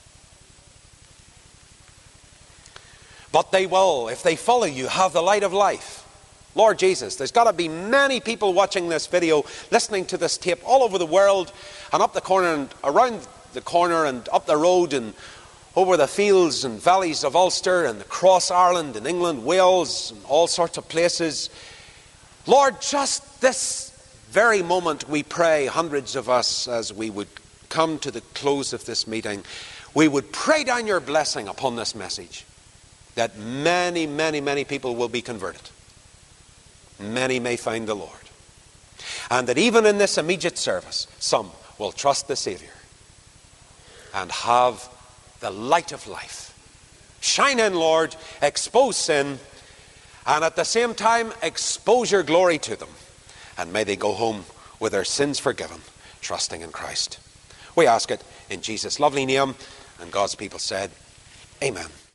A: But they will, if they follow you, have the light of life. Lord Jesus, there's got to be many people watching this video, listening to this tape all over the world, and up the corner and around the corner and up the road and over the fields and valleys of Ulster and across Ireland and England, Wales, and all sorts of places. Lord, just this very moment we pray, hundreds of us, as we would come to the close of this meeting, we would pray down your blessing upon this message, that many, many, many people will be converted. Many may find the Lord. And that even in this immediate service, some will trust the Savior and have the light of life. Shine in, Lord, expose sin, and at the same time expose your glory to them. And may they go home with their sins forgiven, trusting in Christ. We ask it in Jesus' lovely name, and God's people said, Amen.